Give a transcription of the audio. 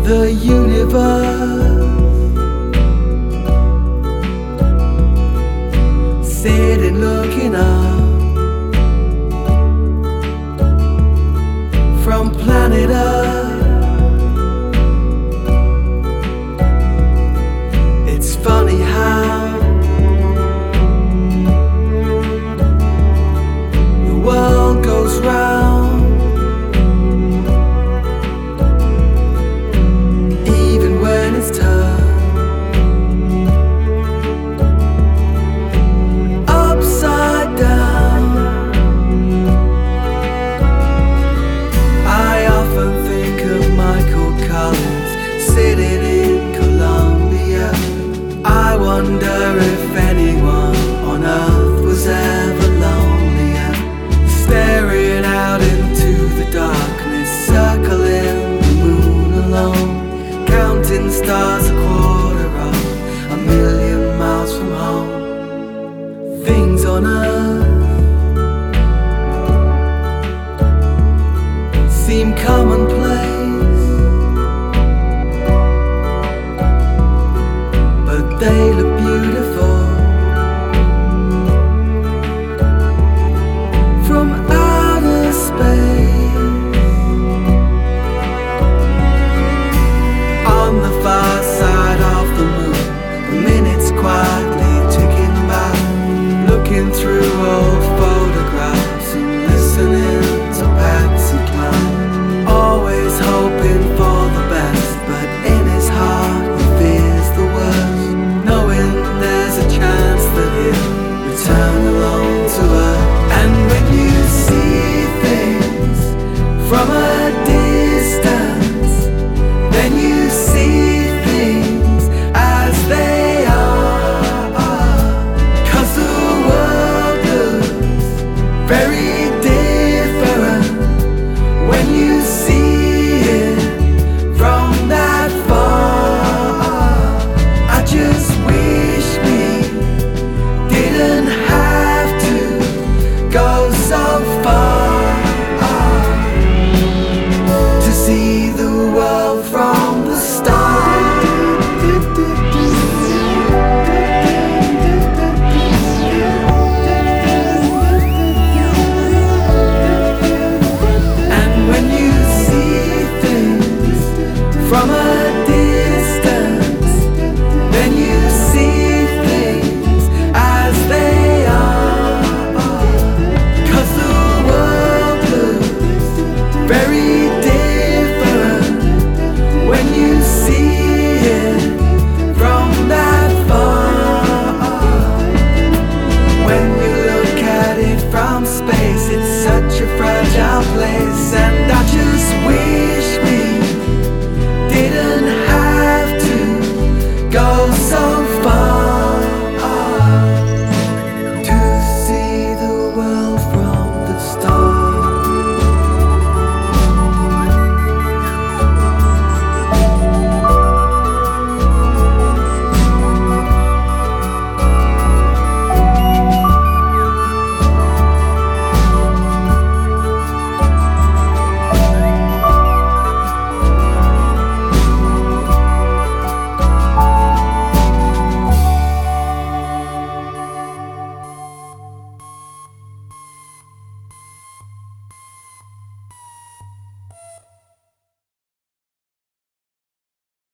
the universe, sitting looking up from planet Earth. It's funny how the world goes round, even when it's turned upside down. I often think of Michael Collins sitting in Colombia. I wonder if anyone on earth was ever lonelier, staring out into the darkness, circling the moon alone, counting stars a quarter of a million miles from home. Things on earth seem commonplace, but they look beautiful from outer space. On the far side of the moon, the minutes quietly ticking by, looking through old photographs and listening to Patsy Cline. Always hoping for the best, but in his heart he fears the worst, knowing there's a chance that he'll return alone to Earth. And when you see things from a distance, then you see things as they are, 'cause the world looks very different when you see it from that far. I just wish we didn't have to go so far to see the world from the start. And when you see things from a